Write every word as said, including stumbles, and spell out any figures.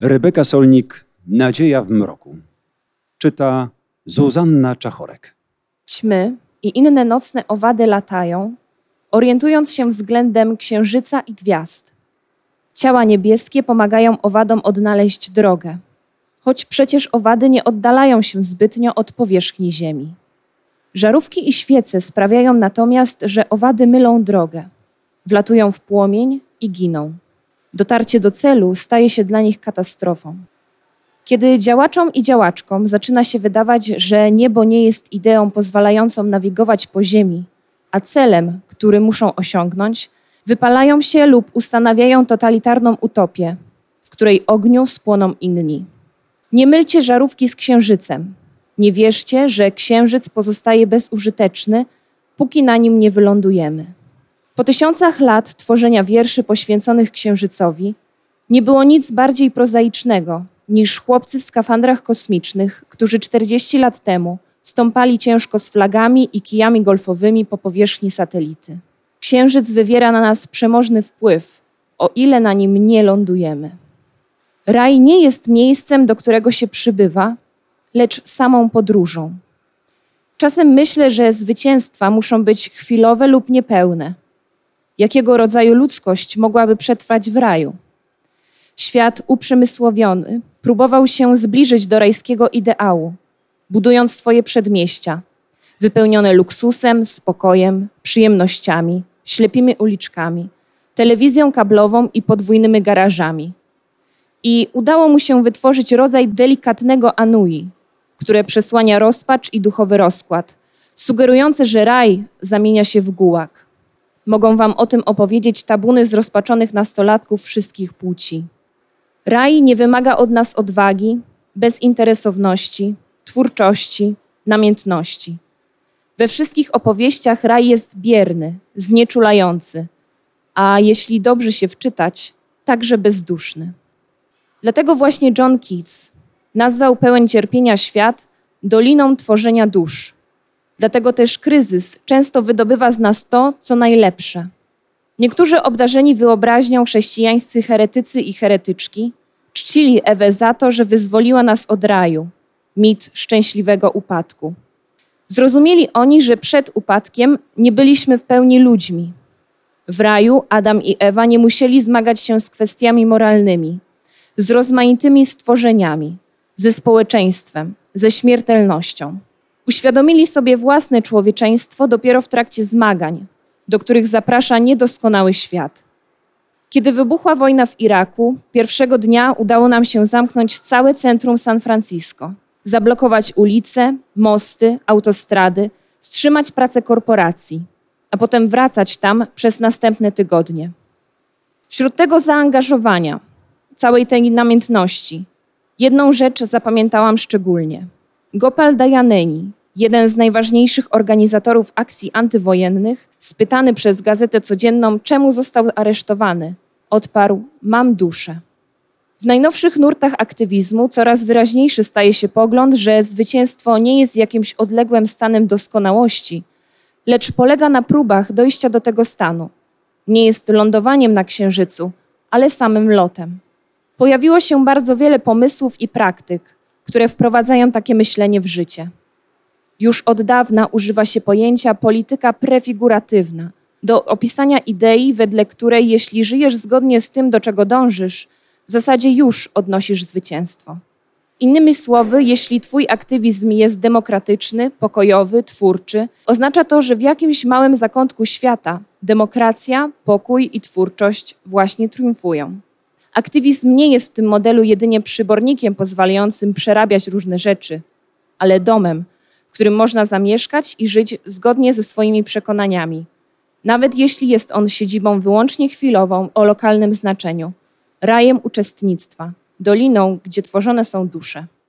Rebeka Solnik, Nadzieja w mroku. Czyta Zuzanna Czachorek. Ćmy i inne nocne owady latają, orientując się względem księżyca i gwiazd. Ciała niebieskie pomagają owadom odnaleźć drogę, choć przecież owady nie oddalają się zbytnio od powierzchni ziemi. Żarówki i świece sprawiają natomiast, że owady mylą drogę, wlatują w płomień i giną. Dotarcie do celu staje się dla nich katastrofą. Kiedy działaczom i działaczkom zaczyna się wydawać, że niebo nie jest ideą pozwalającą nawigować po ziemi, a celem, który muszą osiągnąć, wypalają się lub ustanawiają totalitarną utopię, w której ogniu spłoną inni. Nie mylcie żarówki z księżycem. Nie wierzcie, że księżyc pozostaje bezużyteczny, póki na nim nie wylądujemy. Po tysiącach lat tworzenia wierszy poświęconych księżycowi nie było nic bardziej prozaicznego niż chłopcy w skafandrach kosmicznych, którzy czterdzieści lat temu stąpali ciężko z flagami i kijami golfowymi po powierzchni satelity. Księżyc wywiera na nas przemożny wpływ, o ile na nim nie lądujemy. Raj nie jest miejscem, do którego się przybywa, lecz samą podróżą. Czasem myślę, że zwycięstwa muszą być chwilowe lub niepełne. Jakiego rodzaju ludzkość mogłaby przetrwać w raju? Świat uprzemysłowiony próbował się zbliżyć do rajskiego ideału, budując swoje przedmieścia, wypełnione luksusem, spokojem, przyjemnościami, ślepimi uliczkami, telewizją kablową i podwójnymi garażami. I udało mu się wytworzyć rodzaj delikatnego anui, które przesłania rozpacz i duchowy rozkład, sugerujące, że raj zamienia się w gułag. Mogą wam o tym opowiedzieć tabuny zrozpaczonych nastolatków wszystkich płci. Raj nie wymaga od nas odwagi, bezinteresowności, twórczości, namiętności. We wszystkich opowieściach raj jest bierny, znieczulający, a jeśli dobrze się wczytać, także bezduszny. Dlatego właśnie John Keats nazwał pełen cierpienia świat doliną tworzenia dusz. Dlatego też kryzys często wydobywa z nas to, co najlepsze. Niektórzy obdarzeni wyobraźnią chrześcijańscy heretycy i heretyczki czcili Ewę za to, że wyzwoliła nas od raju, mit szczęśliwego upadku. Zrozumieli oni, że przed upadkiem nie byliśmy w pełni ludźmi. W raju Adam i Ewa nie musieli zmagać się z kwestiami moralnymi, z rozmaitymi stworzeniami, ze społeczeństwem, ze śmiertelnością. Uświadomili sobie własne człowieczeństwo dopiero w trakcie zmagań, do których zaprasza niedoskonały świat. Kiedy wybuchła wojna w Iraku, pierwszego dnia udało nam się zamknąć całe centrum San Francisco, zablokować ulice, mosty, autostrady, wstrzymać pracę korporacji, a potem wracać tam przez następne tygodnie. Wśród tego zaangażowania, całej tej namiętności, jedną rzecz zapamiętałam szczególnie. Gopal Dayaneni, jeden z najważniejszych organizatorów akcji antywojennych, spytany przez Gazetę Codzienną, czemu został aresztowany, odparł: mam duszę. W najnowszych nurtach aktywizmu coraz wyraźniejszy staje się pogląd, że zwycięstwo nie jest jakimś odległym stanem doskonałości, lecz polega na próbach dojścia do tego stanu. Nie jest lądowaniem na księżycu, ale samym lotem. Pojawiło się bardzo wiele pomysłów i praktyk, które wprowadzają takie myślenie w życie. Już od dawna używa się pojęcia polityka prefiguratywna do opisania idei, wedle której jeśli żyjesz zgodnie z tym, do czego dążysz, w zasadzie już odnosisz zwycięstwo. Innymi słowy, jeśli twój aktywizm jest demokratyczny, pokojowy, twórczy, oznacza to, że w jakimś małym zakątku świata demokracja, pokój i twórczość właśnie triumfują. Aktywizm nie jest w tym modelu jedynie przybornikiem pozwalającym przerabiać różne rzeczy, ale domem, w którym można zamieszkać i żyć zgodnie ze swoimi przekonaniami, nawet jeśli jest on siedzibą wyłącznie chwilową o lokalnym znaczeniu, rajem uczestnictwa, doliną, gdzie tworzone są dusze.